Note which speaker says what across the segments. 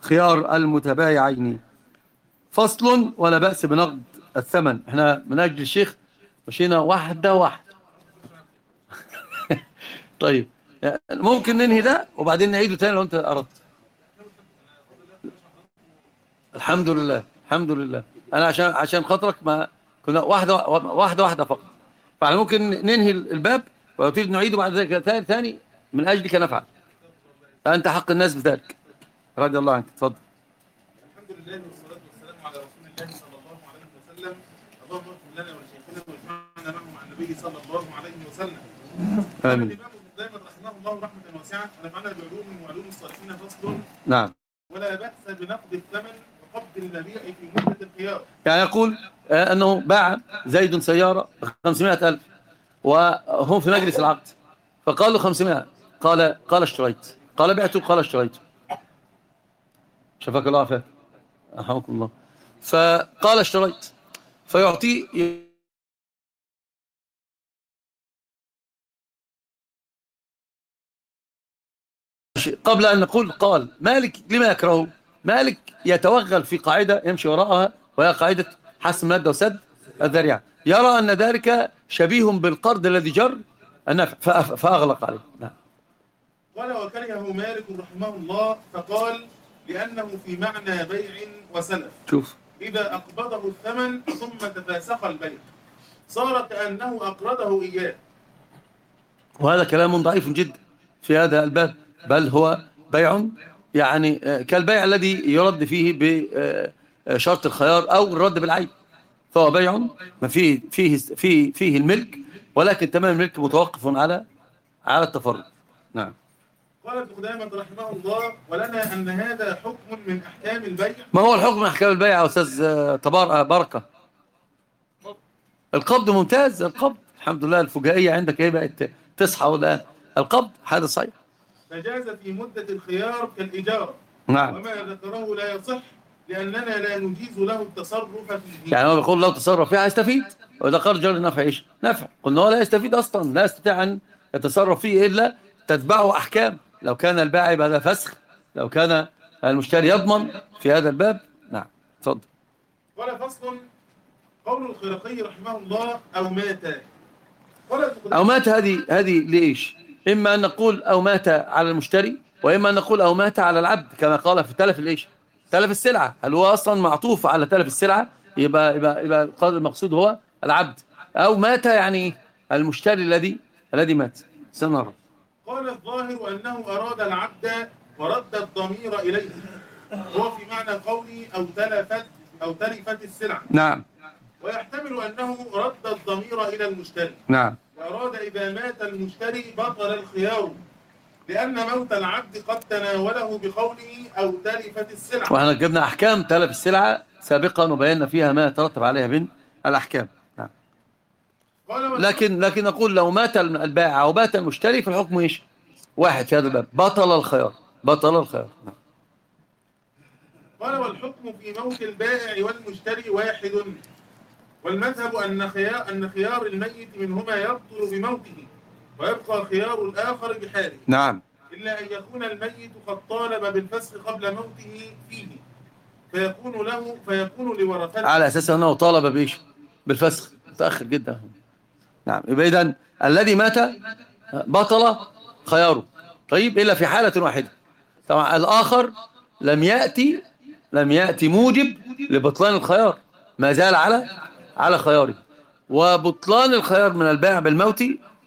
Speaker 1: خيار المتبايعين. فصل: ولا بأس بنقد الثمن. احنا من أجل الشيخ مشينا واحدة واحدة. طيب ممكن ننهي ده وبعدين نعيده تاني لو انت أردت. الحمد لله الحمد لله. انا عشان خاطرك ما كنا واحدة فقط. فاحنا ممكن ننهي الباب ولو تريد نعيده بعد ذلك ثاني من أجلك نفعل. أنت حق الناس بذلك رضي الله عنك. اتفضل.
Speaker 2: الحمد لله والصلاة والسلام على رسول الله صلى الله عليه وسلم. اللهم اغفر لنا ولشيخنا واجمعنا معه مع النبي صلى الله عليه وسلم.
Speaker 1: آمين.
Speaker 2: الإمام ابن قدامة رحمه الله رحمة واسعة ونفعنا بعلوم وعلوم الصالحين. فصل:
Speaker 1: نعم.
Speaker 2: ولا بأس بنقد الثمن وقبض المبيع في مدة الخيار.
Speaker 1: يعني يقول أنه باع زيد سيارة 500,000 وهم في مجلس العقد فقال له 500. قال اشتريت. قال بعته. قال اشتريت. شفاك الله عافاك رحمكم الله. فقال اشتريت فيعطيه قبل أن نقول قال مالك لما يكرهه. مالك يتوغل في قاعدة يمشي وراءها وهي قاعدة حسم مادة وسد الذريعة. يرى أن ذلك شبيه بالقرض الذي جر النفع فأغلق عليه. نعم.
Speaker 2: قال وكرهه مالك رحمه الله فقال لأنه في معنى بيع وسلف.
Speaker 1: شوف
Speaker 2: إذا أقبضه الثمن ثم تفاسخ البيع صار كأنه أقرضه إياه.
Speaker 1: وهذا كلام ضعيف جدا في هذا الباب، بل هو بيع يعني كالبيع الذي يرد فيه بشرط الخيار أو الرد بالعين. فهو بيع ما فيه الملك، ولكن تمام الملك متوقف على التفرد. نعم.
Speaker 2: قال ابن قدامة رحمه الله ولنا أن هذا حكم من أحكام البيع.
Speaker 1: ما هو الحكم من أحكام البيع يا أستاذ بركة؟ القبض ممتاز. القبض الحمد لله. الفجائية عندك ايه بقت تصحى ولا القبض هذا صحيح.
Speaker 2: فجاز في مدة الخيار كالإجارة.
Speaker 1: نعم.
Speaker 2: وما ذكره لا يصح لأننا لا نجيز له التصرف فيه.
Speaker 1: يعني هو بيقول لو تصرف فيها هيستفيد، وإذا قال جار النفع ايش؟ نفع. قلنا هو لا يستفيد أصلا، لا يستطيع أن يتصرف فيه إلا تتبعه أحكام. لو كان البائع هذا فسخ، لو كان المشتري يضمن في هذا الباب. نعم. اتفضل.
Speaker 2: قال فصل: قول الخرقي رحمه الله أو مات.
Speaker 1: أو مات هذه ليش؟ إما أن نقول أو مات على المشتري، وإما أن نقول أو مات على العبد كما قال في تلف الإيش؟ تلف السلعة. هل هو أصلا معطوف على تلف السلعة؟ يبقى المقصود هو العبد. أو مات يعني المشتري الذي مات. سنرى.
Speaker 2: قال الظاهر أنه أراد العبد ورد الضمير إليه، هو في معنى قولي أو تلفت السلعة.
Speaker 1: نعم.
Speaker 2: ويحتمل أنه رد الضمير إلى المشتري.
Speaker 1: نعم.
Speaker 2: وأراد إذا مات المشتري بطل الخيار، لأن موت العبد قد تناوله بقوله أو تلفت السلعة.
Speaker 1: وإحنا جبنا أحكام تلف السلعة سابقا وبينا فيها ما يترتب عليها من الأحكام. نعم. لكن نقول لو مات البائع أو مات المشتري فالحكم إيش؟ واحد في هذا الباب. بطل الخيار. نعم.
Speaker 2: قال والحكم في موت البائع والمشتري واحد، والمذهب أن خيار الميت منهما يبطل بموته ويبقى خيار الآخر بحاله.
Speaker 1: نعم.
Speaker 2: إلا أن يكون الميت قد طالب بالفسخ قبل موته فيه فيكون لورثته
Speaker 1: على أساس أنه طالب بإيش؟ بالفسخ. متأخر جدا. نعم. يبقى إذن الذي مات بطل خياره. طيب إلا في حالة واحدة. طبعا الآخر لم يأتي موجب لبطلان الخيار، ما زال على خياره. وبطلان الخيار من البائع بالموت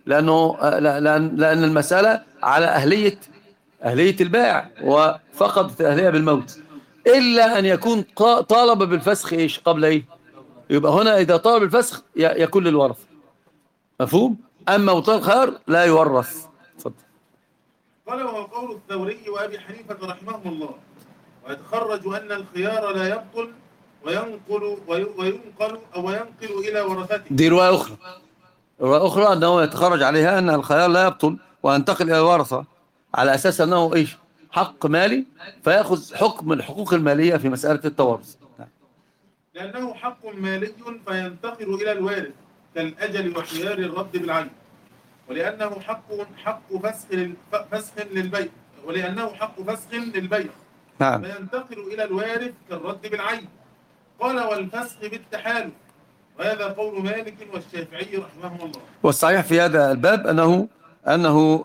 Speaker 1: لأن المسألة على أهلية البائع وفقدت الأهلية بالموت، إلا أن يكون طالب بالفسخ إيش قبل إيه؟ يبقى هنا إذا طالب الفسخ يكون للورث. مفهوم؟ أما بطلان الخيار لا يورث. اتفضل.
Speaker 2: قال وهو قول الثوري وأبي حنيفة رحمه الله، ويتخرج أن الخيار لا يبطل وينقل إلى ورثته.
Speaker 1: دي رواية أخرى أنه يتخرج عليها أن الخيار لا يبطل وينتقل إلى الورثة على أساس أنه إيش؟ حق مالي، فيأخذ حكم الحقوق المالية في مسألة التوارث.
Speaker 2: لأنه حق مالي فينتقل إلى الوارث كالأجل وخيار الرد بالعين، ولأنه حق فسخ للبيع،
Speaker 1: نعم.
Speaker 2: فينتقل إلى الوارث كالرد بالعين. قال والفسخ بالتحالف، وهذا قول مالك والشافعي رحمهم الله.
Speaker 1: والصحيح في هذا الباب أنه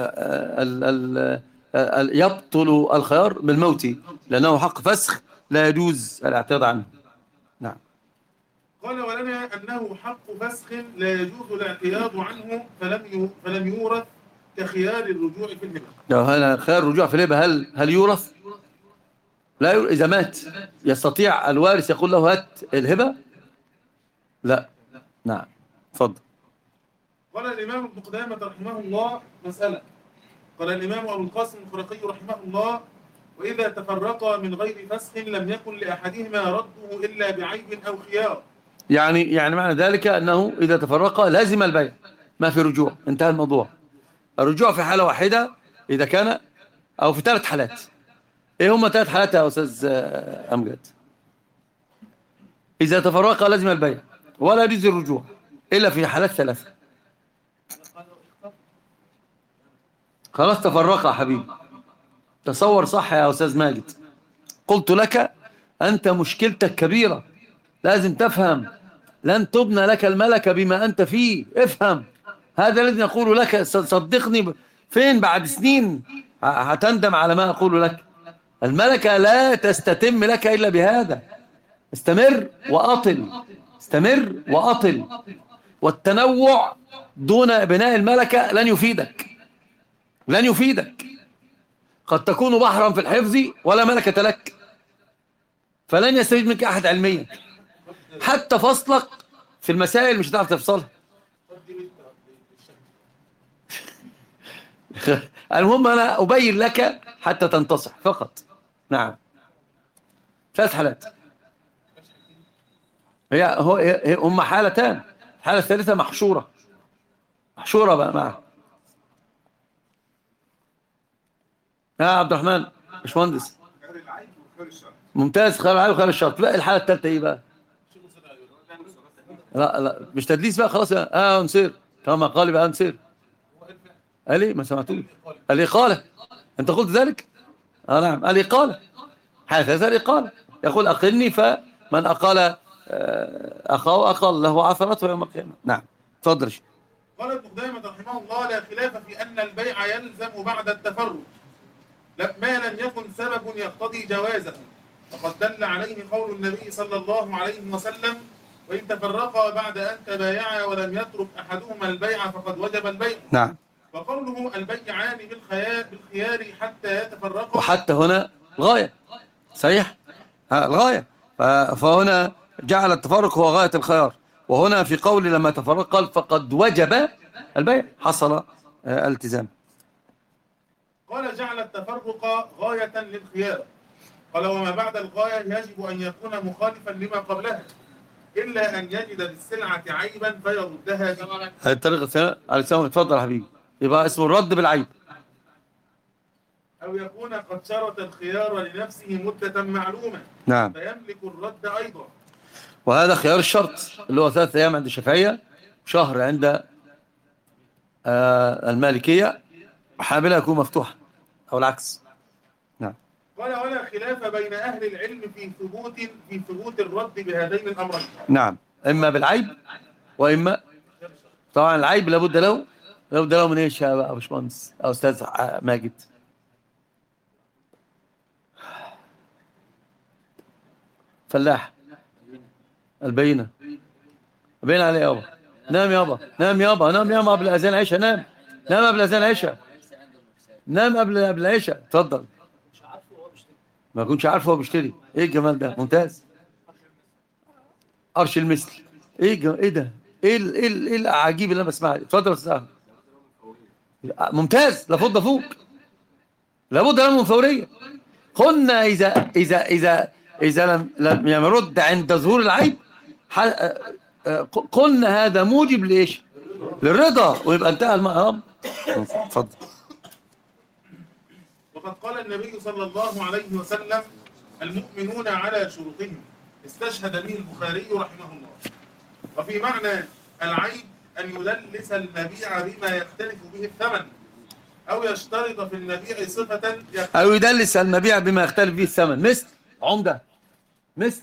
Speaker 1: يبطل الخيار بالموت، لأنه حق فسخ لا يجوز الاعتراض عنه. نعم.
Speaker 2: قال ولنا أنه حق فسخ لا يجوز الاعتراض عنه فلم يورث كخيار الرجوع في الهبة.
Speaker 1: لو هنا خيار الرجوع في الهبة هل يورث؟ لا يورث. إذا مات يستطيع الوارث يقول له هات الهبة؟ لا. نعم. تفضل.
Speaker 2: قال الإمام ابن قدامة رحمه الله مسألة. قال الإمام أبو القاسم الخرقي رحمه الله وإذا تفرقا من غير فسخ لم يكن لأحدهما رده إلا بعيب أو خيار.
Speaker 1: يعني معنى ذلك أنه إذا تفرقا لازم البيع، ما في رجوع، انتهى الموضوع. الرجوع في حالة واحدة إذا كان، أو في 3 حالات. إيه هم 3 حالات يا أستاذ أمجد؟ إذا تفرقا لازم البيع ولا يجوز الرجوع إلا في حالات 3. خلاص تفرقا يا حبيبي. تصور صح يا أستاذ ماجد. قلت لك أنت مشكلتك كبيرة، لازم تفهم. لن تبنى لك الملكة بما أنت فيه. افهم هذا الذي نقول لك. صدقني فين بعد سنين هتندم على ما أقول لك. الملكة لا تستتم لك إلا بهذا. استمر وأطل، استمر وأطل. والتنوع دون بناء الملكة لن يفيدك، لن يفيدك. قد تكون بحرا في الحفظ ولا ملكة لك، فلن يستفيد منك أحد علميا. حتى فصلك في المسائل مش هتعرف تفصلها. المهم أنا أبين لك حتى تنتصح فقط. نعم. 3 حالات. هم حالتان. الحالة الثالثة محشورة بقى معها. يا عبد الرحمن باشمهندس. ممتاز. خير العيب وخير الشرط. لا الحالة الثالثة ايه بقى؟ لا مش تدليس بقى خلاص. نسير كما قال بقى نسير. قال لي ما سمعتوش. قال لي قال انت قلت ذلك. نعم. قال لي قال حالة ثالثة قال يقول أقلني، فمن أقال أخاه أقل له عثرته يوم القيامة. نعم. تفضل.
Speaker 2: قال ابن قدامة رحمه الله لا خلاف في أن البيع يلزم بعد التفرق ما لم يكن سبب يقتضي جوازه، وقد دل عليه قول النبي صلى الله عليه وسلم وإن تفرقا بعد أن تبايعا ولم يترك أحدهما البيع فقد وجب البيع.
Speaker 1: نعم.
Speaker 2: وقوله البيعان بالخيار حتى يتفرقا،
Speaker 1: وحتى هنا الغاية. صحيح. الغاية. فهنا جعل التفرق هو غاية الخيار، وهنا في قول لما تفرق قال فقد وجب البيع، حصل التزام.
Speaker 2: قال جعل التفرق غاية للخيار. قال وما بعد الغاية يجب أن يكون مخالفا لما قبلها إلا أن يجد بالسلعة عيبا فيردها به.
Speaker 1: هذه الطريقة. عليكم اتفضل يا حبيبي. يبقى اسمه الرد بالعيب.
Speaker 2: أو يكون قد شرط الخيار لنفسه مدة معلومة.
Speaker 1: نعم.
Speaker 2: فيملك الرد أيضا.
Speaker 1: وهذا خيار الشرط اللي هو 3 أيام عند الشافعية، شهر عند المالكية، حاملة يكون مفتوحة أو العكس. نعم.
Speaker 2: قال ولا خلاف بين أهل العلم في ثبوت الرد بهذين الأمرين.
Speaker 1: نعم. إما بالعيب وإما طبعا العيب لابد له من إيش يا باشمهندس أو أستاذ ماجد؟ فلاح. البينة عليه يابا. نام يابا قبل أذان عشاء. نام قبل أذان عشاء. نام قبل العشاء. اتفضل. ما يكونش عارفه هو بيشتري. ايه الجمال ده؟ ممتاز. قرش المثل. ايه ده؟ ايه الاعاجيب اللي انا بسمعها؟ اتفضل يا استاذ. ممتاز. لابد فوق. لابد من فوريه. قلنا إذا لم يرد عند ظهور العيب، قلنا هذا موجب لإيش؟ للرضا، ويبقى انتهى المأمر. اتفضل.
Speaker 2: وقد قال النبي صلى الله عليه وسلم المؤمنون على شروطهم، استشهد به البخاري رحمه الله. وفي معنى العيب أن يدلس المبيع بما يختلف به الثمن، أو يشترط في المبيع صفة
Speaker 1: أو يدلس المبيع بما يختلف فيه الثمن، مثل عمدة، مثل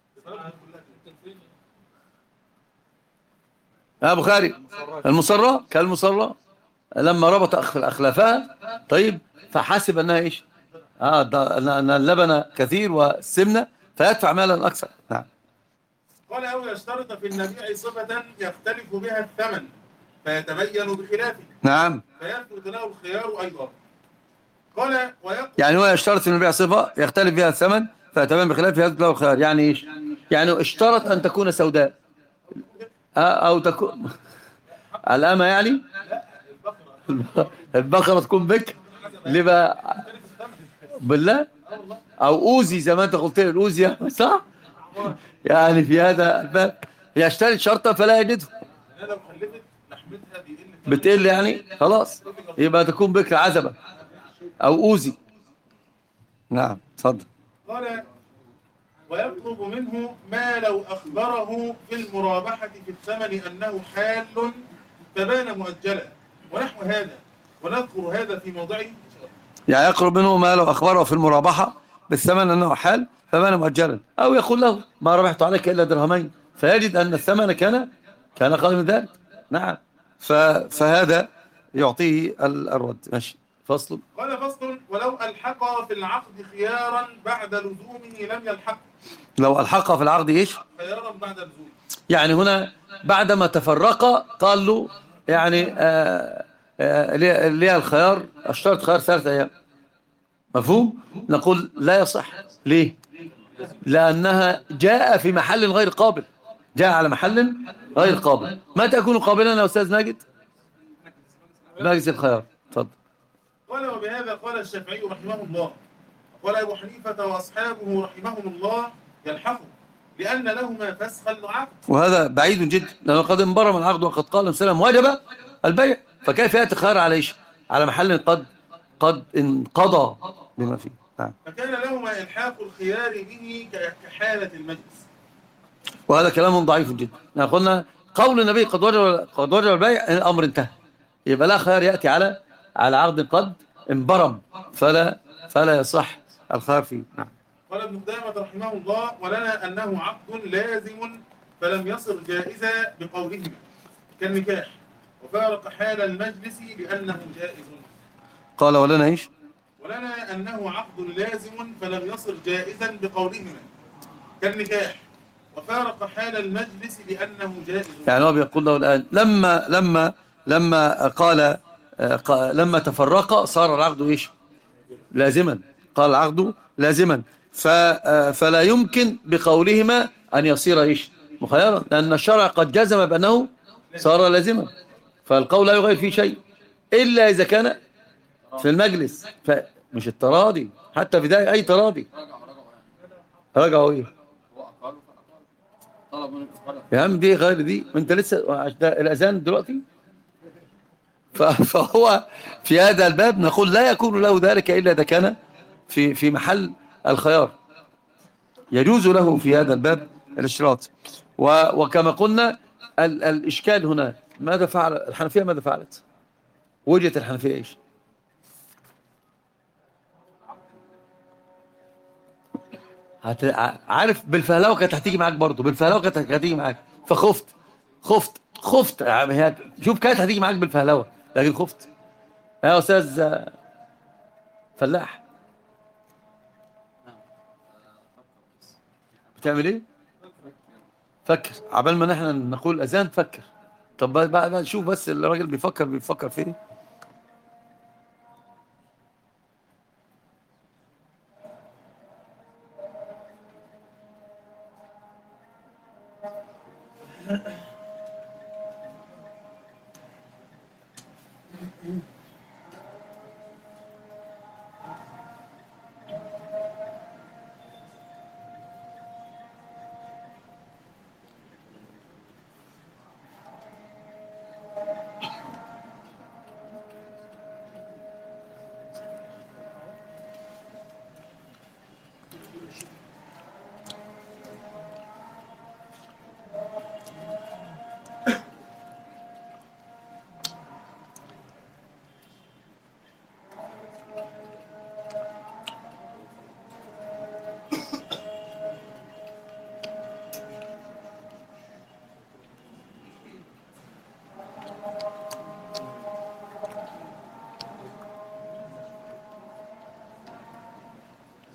Speaker 1: يا بخاري المصرة، كالمصرة لما ربط أخلافها، طيب، فحسب أنها إيش؟ أن اللبن كثير والسمنة، فيدفع مالا أكثر. نعم.
Speaker 2: قال أو يشترط في المبيع صفة يختلف بها الثمن فيتبين بخلافه،
Speaker 1: نعم.
Speaker 2: فيثبت له الخيار أيضا. قال
Speaker 1: يعني هو يشترط في المبيع صفة يختلف بها الثمن فيتبين بخلافه، يثبت له الخيار. يعني إيش؟ يعني اشترط أن تكون سوداء أو تكون الأمة، يعني البقرة تكون بك، ليه بقى؟ بالله، أو أوزي زي ما أنت قلت لي، الأوزي صح؟ يعني في هذا الباب يشترط شرطا فلا يجده،
Speaker 2: لو خلفت لحمتها
Speaker 1: بتقل يعني، خلاص يبقى تكون بكر عزبة أو أوزي. نعم، اتفضل.
Speaker 2: قال ويطلب منه ما لو أخبره في المرابحة في الثمن أنه حال فبان مؤجلا ونحو هذا، ونذكر هذا في موضعه.
Speaker 1: يعني يقرب منه ما لو أخبره في المرابحة بالثمن أنه حال فبان مؤجلا، أو يقول له ما ربحت عليك إلا درهمين، فيجد أن الثمن كان قادم من ذلك. نعم. فهذا يعطيه الرد. ماشي. فصل.
Speaker 2: قال فصل ولو ألحق في العقد خيارا بعد لزومه لم يلحق.
Speaker 1: لو ألحق في العقد إيش؟
Speaker 2: خيارا بعد لزومه،
Speaker 1: يعني هنا بعدما تفرق قال له يعني لي الخيار، اشترط خيار 3 أيام. مفهوم؟ نقول لا يصح. ليه؟ لأنها جاء في محل غير قابل، جاء على محل غير قابل. متى يكون قابلا يا أستاذ ماجد؟ مجلس الخيار. اتفضل.
Speaker 2: قال وبهذا قال الشافعي رحمه الله، قال أبو حنيفة وأصحابه رحمهم الله يلحقوا لأن لهما فسخ العقد.
Speaker 1: وهذا بعيد جدا، لأنه قد انبرم العقد وقد قال وسلم وجب البيع، فكيف يأتي خيار على إيش؟ على محل قد انقضى بما فيه. نعم.
Speaker 2: فكان لهما إلحاق الخيار به كحالة المجلس.
Speaker 1: وهذا كلام ضعيف جدا. قلنا قول النبي قد وجب البيع، الأمر انتهى، يبقى لا خيار يأتي على عقد قد انبرم، فلا يصح الخيار فيه. نعم.
Speaker 2: قال ابن قدامة رحمه الله ولنا أنه عقد لازم فلم يصر جائزا بقولهما كالنكاح، وفارق حال المجلس لأنه جائز.
Speaker 1: قال ولنا إيش؟
Speaker 2: ولنا أنه عقد لازم فلم يصر جائزا بقولهما كالنكاح، وفارق حال المجلس لأنه جائز.
Speaker 1: يعني هو بيقول له الآن لما قال لما تفرق صار العقد إيش؟ لازما. قال العقد لازما، فلا يمكن بقولهما أن يصير إيش؟ مخيرا، لأن الشرع قد جزم بأنه صار لازما، فالقول لا يغير فيه شيء إلا إذا كان في المجلس، فمش التراضي، حتى في ده أي تراضي. رجعوا إيه يا عم؟ دي غير دي، وانت لسه الأذان دلوقتي. فهو في هذا الباب نقول لا يكون له ذلك إلا إذا كان في محل الخيار، يجوز له في هذا الباب الاشتراط. وكما قلنا الإشكال هنا، ماذا فعل الحنفية؟ ماذا فعلت؟ وجهة الحنفية إيش؟ عارف بالفهلاوة كانت هتيجي معاك برضه، بالفهلاوة كانت هتيجي معاك، فخفت يعني، شوف كانت هتيجي معاك بالفهلاوة لكن خفت. يا أستاذ فلاح بتعمل ايه؟ فكر عبال ما نحن نقول اذان، فكر. طب بقى شوف بس الراجل بيفكر في ايه.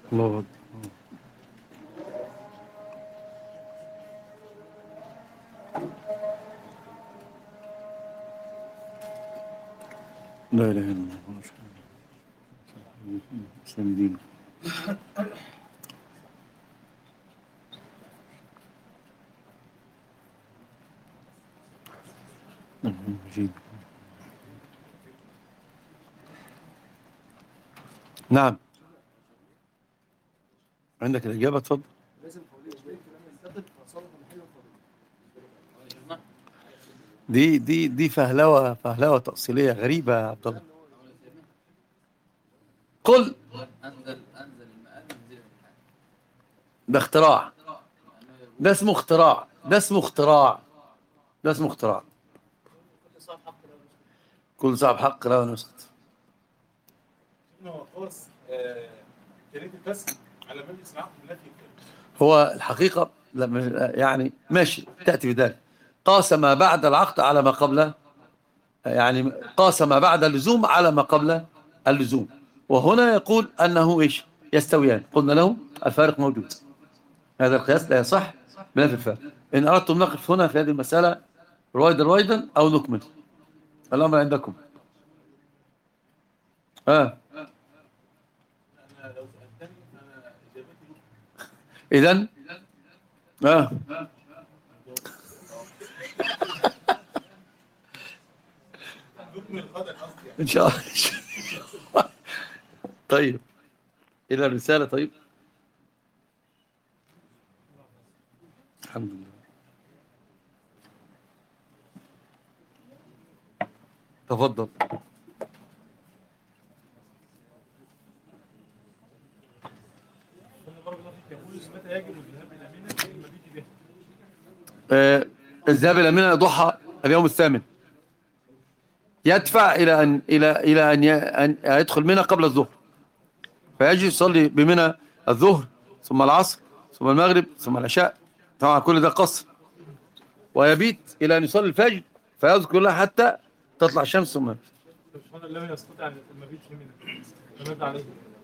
Speaker 1: الله أكبر. لا إله إلا الله. إسلام دين. مجيد. نعم، عندك الإجابة؟ اتفضل. دي فهلوة تأصيلية غريبة يا عبد الله. قل ده اختراع، ده اسمه اختراع، ده اسمه اختراع، ده اسمه اختراع. كل صاحب حق لا نسخت.
Speaker 2: انه خاص كلمه الفسق على مجلس العقد التي
Speaker 1: هو الحقيقة يعني ماشي تأتي بذلك. قاس ما بعد العقد على ما قبله، يعني قاس ما بعد اللزوم على ما قبل اللزوم، وهنا يقول أنه إيش يستويان. قلنا له الفارق موجود، هذا القياس لا يصح بنفي الفارق. إن أردتم نقف هنا في هذه المسألة رويدا أو نكمل الأمر عندكم.
Speaker 2: انا لو سالتني انا اجابتي
Speaker 1: إذن
Speaker 2: نكمل غدا قصدي يعني.
Speaker 1: إن شاء الله. طيب، إلى الرسالة. طيب، الحمد لله. تفضل. الذهاب إلى منى ضحى اليوم الثامن يدفع إلى أن يدخل منى قبل الظهر، فيجي يصلي بمنى الظهر ثم العصر ثم المغرب ثم العشاء، طبعا كل ده قصر، ويبيت إلى أن يصلي الفجر فيذكر لها حتى تطلع الشمس. ثم
Speaker 2: سبحان الله لم يستطع ان المبيت في منى فماذا عليه؟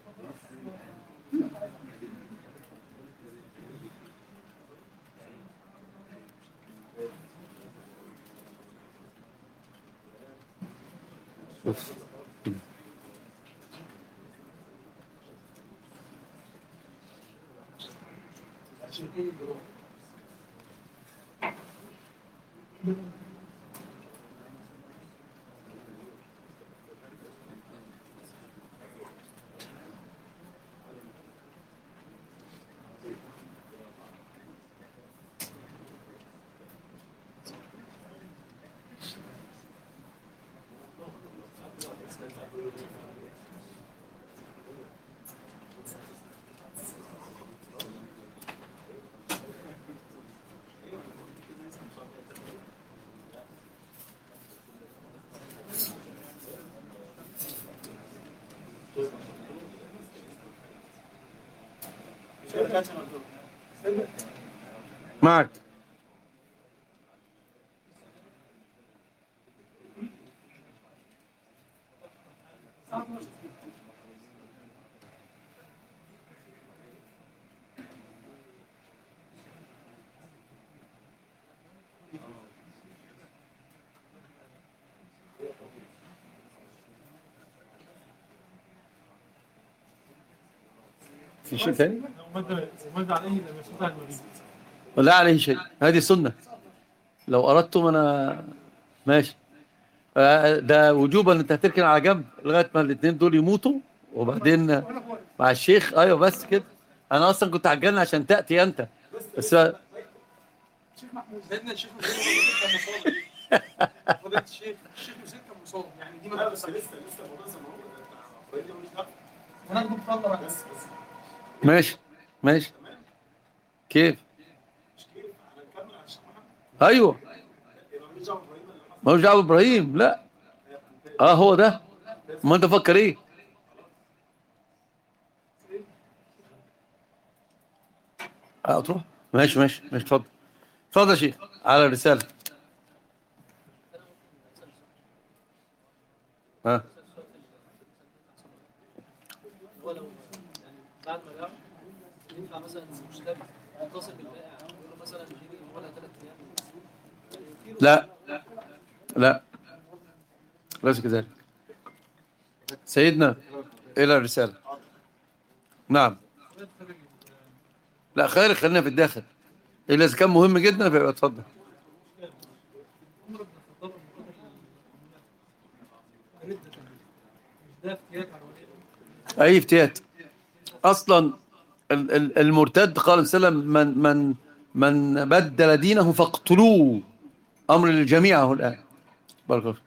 Speaker 1: معك. في شيء ثاني؟
Speaker 2: وماذا عليه لما يستطع المبيت؟
Speaker 1: ولا عليه شيء، هذه سنة لو أردتم. أنا ماشي. ده وجوبا أنت هتركن على جنب لغاية ما الاثنين دول يموتوا، وبعدين مع الشيخ. أيوه بس كده. أنا أصلا كنت عجلنا عشان تأتي أنت بس.
Speaker 2: سيدنا الشيخ فضيلة الشيخ حسين كان مصاب يعني دي ما بس لسه
Speaker 1: ماشي ماشي. كيف؟ أيوه، مالوش دعوة بإبراهيم. لا هو ده. ما أنت فكر إيه؟ تروح. ماشي ماشي ماشي. اتفضل اتفضل يا شيخ على الرسالة.
Speaker 3: بعد ما باعه ينفع مثلا مشتري يتصل بالبائع يقول له مثلا اديني ولا 3 ايام؟
Speaker 1: لا لا، ليس كذلك. سيدنا إلى الرسالة. نعم. لا خير، خلينا في الداخل، إلا إذا كان مهم جدا فيبقى اتفضل. أي افتيات أصلا. المرتد قال صلى الله عليه وسلم من بدل دينه فاقتلوه، أمر للجميع الآن. بارك الله.